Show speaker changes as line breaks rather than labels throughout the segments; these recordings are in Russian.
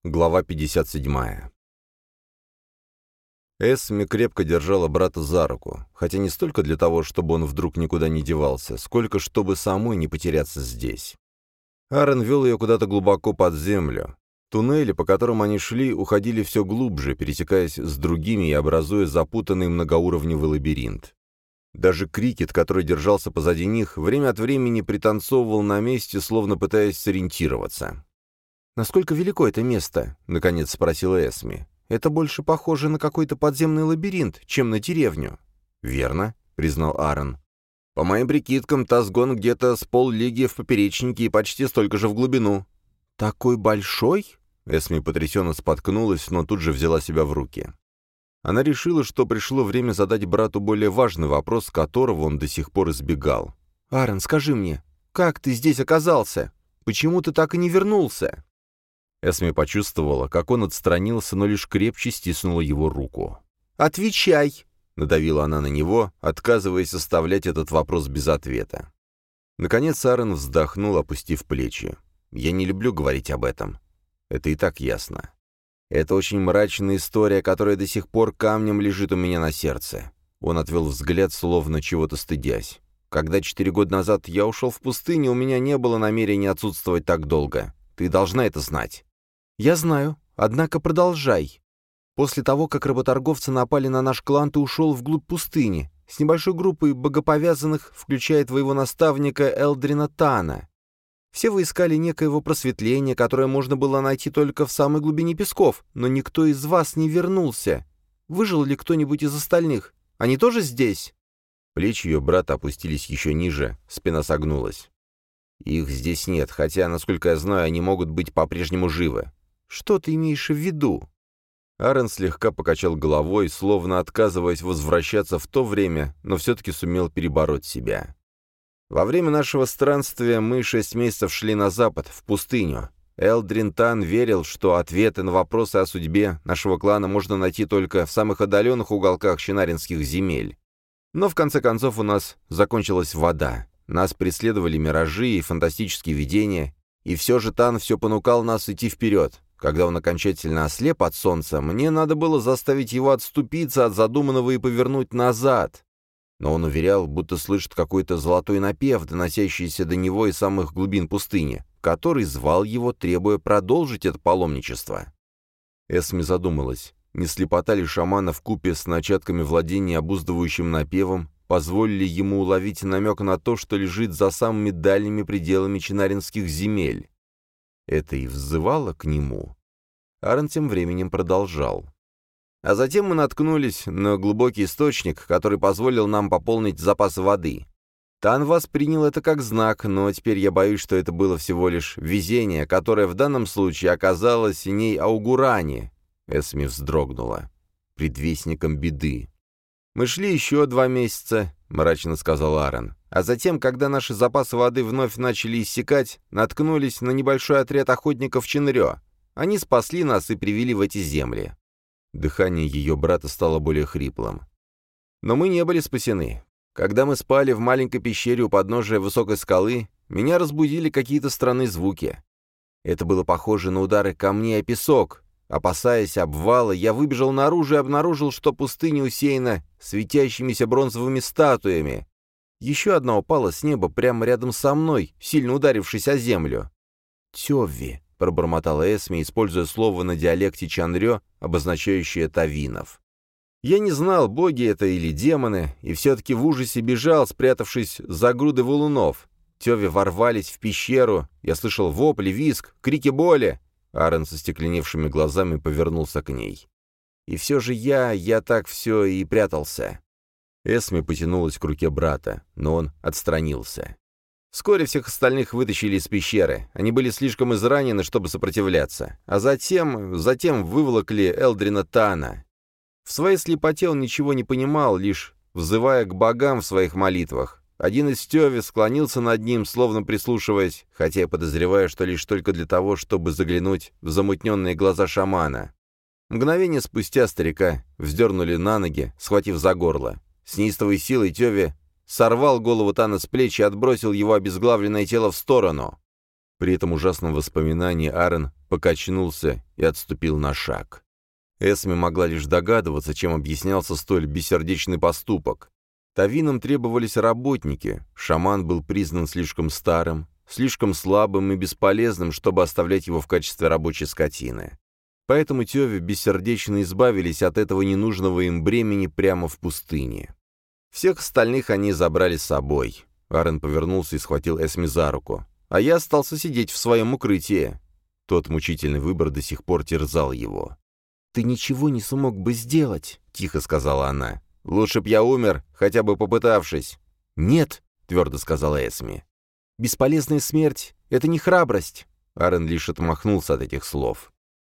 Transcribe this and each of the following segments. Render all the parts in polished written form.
Глава 57. Эсми крепко держала брата за руку, хотя не столько для того, чтобы он вдруг никуда не девался, сколько чтобы самой не потеряться здесь. Аарон вел ее куда-то глубоко под землю. Туннели, по которым они шли, уходили все глубже, пересекаясь с другими и образуя запутанный многоуровневый лабиринт. Даже Крикет, который держался позади них, время от времени пританцовывал на месте, словно пытаясь сориентироваться.
«Насколько велико это место?» — наконец спросила Эсми. «Это больше похоже на какой-то подземный лабиринт, чем на деревню».
«Верно», — признал Аарон. «По моим прикидкам, Тазгон где-то с поллиги в поперечнике и почти столько же в глубину».
«Такой большой?»
Эсми потрясенно споткнулась, но тут же взяла себя в руки. Она решила, что пришло время задать брату более важный вопрос, которого он до сих пор избегал.
«Аарон, скажи мне, как ты здесь оказался? Почему ты так и не вернулся?»
Эсми почувствовала, как он отстранился, но лишь крепче стиснула его руку.
«Отвечай!»
— надавила она на него, отказываясь оставлять этот вопрос без ответа. Наконец Аарон вздохнул, опустив плечи. «Я не люблю говорить об этом. Это и так ясно. Это очень мрачная история, которая до сих пор камнем лежит у меня на сердце». Он отвел взгляд, словно чего-то стыдясь. «Когда 4 года назад я ушел в пустыню, у меня не было намерения отсутствовать так долго. Ты должна это знать».
«Я знаю, однако продолжай. После того, как работорговцы напали на наш клан, ты ушел вглубь пустыни, с небольшой группой богоповязанных, включая твоего наставника Элдрина Тана. Все вы искали некоего просветления, которое можно было найти только в самой глубине песков, но никто из вас не вернулся. Выжил ли кто-нибудь из остальных? Они тоже здесь?»
Плечи ее брата опустились еще ниже, спина согнулась. «Их здесь нет, хотя, насколько я знаю, они могут быть по-прежнему живы».
«Что ты имеешь в виду?»
Аарон слегка покачал головой, словно отказываясь возвращаться в то время, но все-таки сумел перебороть себя. «Во время нашего странствия мы 6 месяцев шли на запад, в пустыню. Элдрин Тан верил, что ответы на вопросы о судьбе нашего клана можно найти только в самых отдаленных уголках Чинаринских земель. Но в конце концов у нас закончилась вода. Нас преследовали миражи и фантастические видения, и все же Тан все понукал нас идти вперед. Когда он окончательно ослеп от солнца, мне надо было заставить его отступиться от задуманного и повернуть назад. Но он уверял, будто слышит какой-то золотой напев, доносящийся до него из самых глубин пустыни, который звал его, требуя продолжить это паломничество». Эсми задумалась, не слепота ли шамана вкупе с начатками владения обуздывающим напевом позволили ему уловить намек на то, что лежит за самыми дальними пределами чинаринских земель. Это и взывало к нему. Аарон тем временем продолжал. А затем мы наткнулись на глубокий источник, который позволил нам пополнить запасы воды. Тан воспринял это как знак, но теперь я боюсь, что это было всего лишь везение, которое в данном случае оказалось ней Аугурани. Эсми вздрогнула. Предвестником беды. «Мы шли еще 2 месяца», — мрачно сказал Аарон. «А затем, когда наши запасы воды вновь начали иссякать, наткнулись на небольшой отряд охотников Чинрё. Они спасли нас и привели в эти земли». Дыхание ее брата стало более хриплым. «Но мы не были спасены. Когда мы спали в маленькой пещере у подножия высокой скалы, меня разбудили какие-то странные звуки. Это было похоже на удары камней о песок. Опасаясь обвала, я выбежал наружу и обнаружил, что пустыня усеяна светящимися бронзовыми статуями. Еще одна упала с неба прямо рядом со мной, сильно ударившись о землю. «Тёвви», — пробормотала Эсми, используя слово на диалекте Чанрё, обозначающее тавинов. Я не знал, боги это или демоны, и все-таки в ужасе бежал, спрятавшись за груды валунов. Тёвви ворвались в пещеру, я слышал вопли, визг, крики боли. Аарон со стекленевшими глазами повернулся к ней. «И все же я так все и прятался». Эсми потянулась к руке брата, но он отстранился. Вскоре всех остальных вытащили из пещеры. Они были слишком изранены, чтобы сопротивляться. А затем выволокли Элдрина Тана. В своей слепоте он ничего не понимал, лишь взывая к богам в своих молитвах. Один из Тёви склонился над ним, словно прислушиваясь, хотя я подозреваю, что лишь только для того, чтобы заглянуть в замутненные глаза шамана. Мгновение спустя старика вздернули на ноги, схватив за горло. С неистовой силой Тёви сорвал голову Тана с плеч и отбросил его обезглавленное тело в сторону. При этом ужасном воспоминании Аарон покачнулся и отступил на шаг. Эсми могла лишь догадываться, чем объяснялся столь бессердечный поступок. Тавинам требовались работники, шаман был признан слишком старым, слишком слабым и бесполезным, чтобы оставлять его в качестве рабочей скотины. Поэтому Тёве бессердечно избавились от этого ненужного им бремени прямо в пустыне. Всех остальных они забрали с собой. Аарон повернулся и схватил Эсми за руку. А я остался сидеть в своем укрытии. Тот мучительный выбор до сих пор терзал его.
«Ты ничего не смог бы сделать», — тихо сказала она.
«Лучше б я умер, хотя бы попытавшись».
«Нет», — твердо сказала Эсми. «Бесполезная смерть — это не храбрость».
Аарон лишь отмахнулся от этих слов.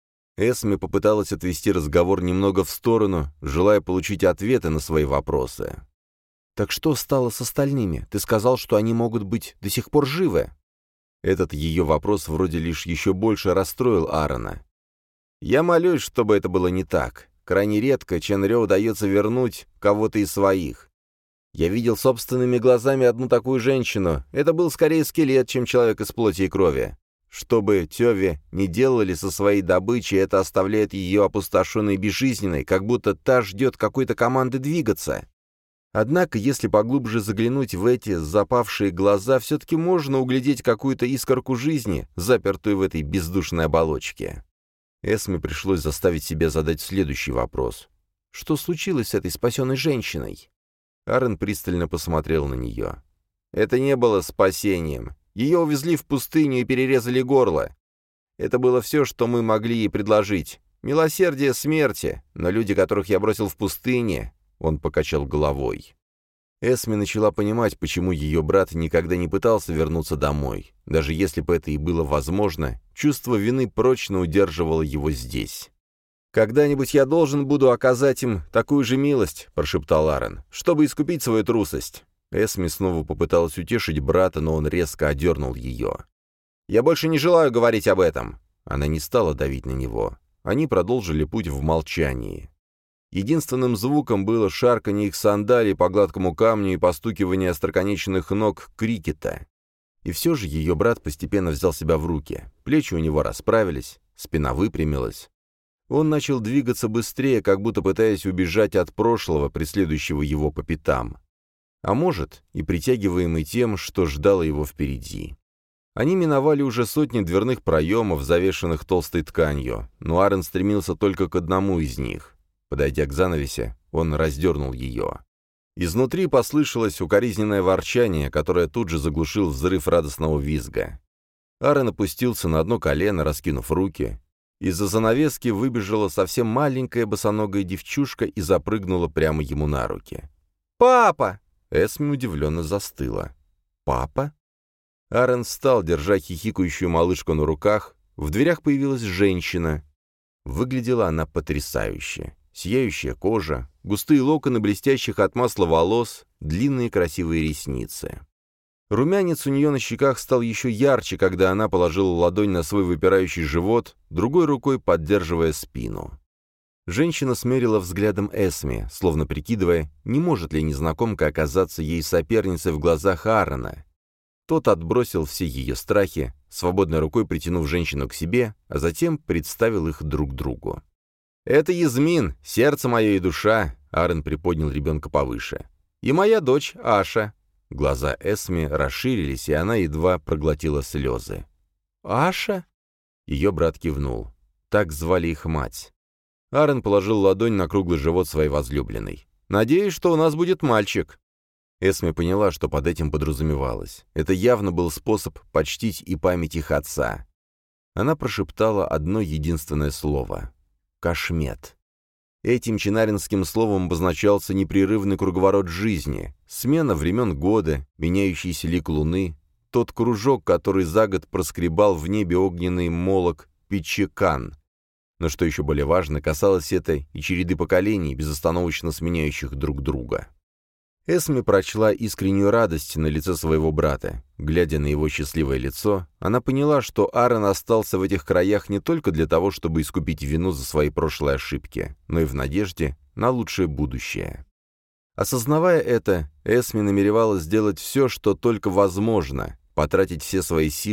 Эсми попыталась отвести разговор немного в сторону, желая получить ответы на свои вопросы.
«Так что стало с остальными? Ты сказал, что они могут быть до сих пор живы?»
Этот ее вопрос вроде лишь еще больше расстроил Аарона. «Я молюсь, чтобы это было не так. Крайне редко Ченрё удается вернуть кого-то из своих. Я видел собственными глазами одну такую женщину. Это был скорее скелет, чем человек из плоти и крови. Что бы Тёве не делали со своей добычей, это оставляет ее опустошенной и безжизненной, как будто та ждет какой-то команды двигаться. Однако, если поглубже заглянуть в эти запавшие глаза, все-таки можно углядеть какую-то искорку жизни, запертую в этой бездушной оболочке». Эсме пришлось заставить себя задать следующий вопрос.
«Что случилось с этой спасенной женщиной?»
Аарон пристально посмотрел на нее. «Это не было спасением. Ее увезли в пустыню и перерезали горло. Это было все, что мы могли ей предложить. Милосердие смерти, но люди, которых я бросил в пустыне...» Он покачал головой. Эсми начала понимать, почему ее брат никогда не пытался вернуться домой. Даже если бы это и было возможно, чувство вины прочно удерживало его здесь. «Когда-нибудь я должен буду оказать им такую же милость», — прошептал Аарон, — «чтобы искупить свою трусость». Эсми снова попыталась утешить брата, но он резко одернул ее. «Я больше не желаю говорить об этом». Она не стала давить на него. Они продолжили путь в молчании. Единственным звуком было шарканье их сандалий по гладкому камню и постукивание остроконечных ног крикета. И все же ее брат постепенно взял себя в руки. Плечи у него расправились, спина выпрямилась. Он начал двигаться быстрее, как будто пытаясь убежать от прошлого, преследующего его по пятам. А может, и притягиваемый тем, что ждало его впереди. Они миновали уже сотни дверных проемов, завешенных толстой тканью, но Аарон стремился только к одному из них. Подойдя к занавесе, он раздернул ее. Изнутри послышалось укоризненное ворчание, которое тут же заглушил взрыв радостного визга. Аарон опустился на одно колено, раскинув руки. Из-за занавески выбежала совсем маленькая босоногая девчушка и запрыгнула прямо ему на руки. «Папа!» Эсми удивленно застыла. «Папа?» Аарон встал, держа хихикающую малышку на руках. В дверях появилась женщина. Выглядела она потрясающе. Сияющая кожа, густые локоны блестящих от масла волос, длинные красивые ресницы. Румянец у нее на щеках стал еще ярче, когда она положила ладонь на свой выпирающий живот, другой рукой поддерживая спину. Женщина смерила взглядом Эсми, словно прикидывая, не может ли незнакомка оказаться ей соперницей в глазах Аарона. Тот отбросил все ее страхи, свободной рукой притянув женщину к себе, а затем представил их друг другу. «Это Язмин, сердце мое и душа», — Аарон приподнял ребенка повыше. «И моя дочь Аша». Глаза Эсми расширились, и она едва проглотила слезы. «Аша?» Ее брат кивнул. Так звали их мать. Аарон положил ладонь на круглый живот своей возлюбленной. «Надеюсь, что у нас будет мальчик». Эсми поняла, что под этим подразумевалось. Это явно был способ почтить и память их отца. Она прошептала одно единственное слово. Кашмет. Этим чинаринским словом обозначался непрерывный круговорот жизни, смена времен года, меняющийся лик луны, тот кружок, который за год проскребал в небе огненный молот Пичекан. Но что еще более важно, касалось это и череды поколений, безостановочно сменяющих друг друга. Эсми прочла искреннюю радость на лице своего брата. Глядя на его счастливое лицо, она поняла, что Аарон остался в этих краях не только для того, чтобы искупить вину за свои прошлые ошибки, но и в надежде на лучшее будущее. Осознавая это, Эсми намеревалась сделать все, что только возможно, потратить все свои силы,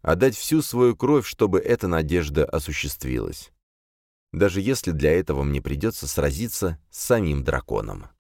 отдать всю свою кровь, чтобы эта надежда осуществилась. Даже если для этого мне придется сразиться с самим драконом.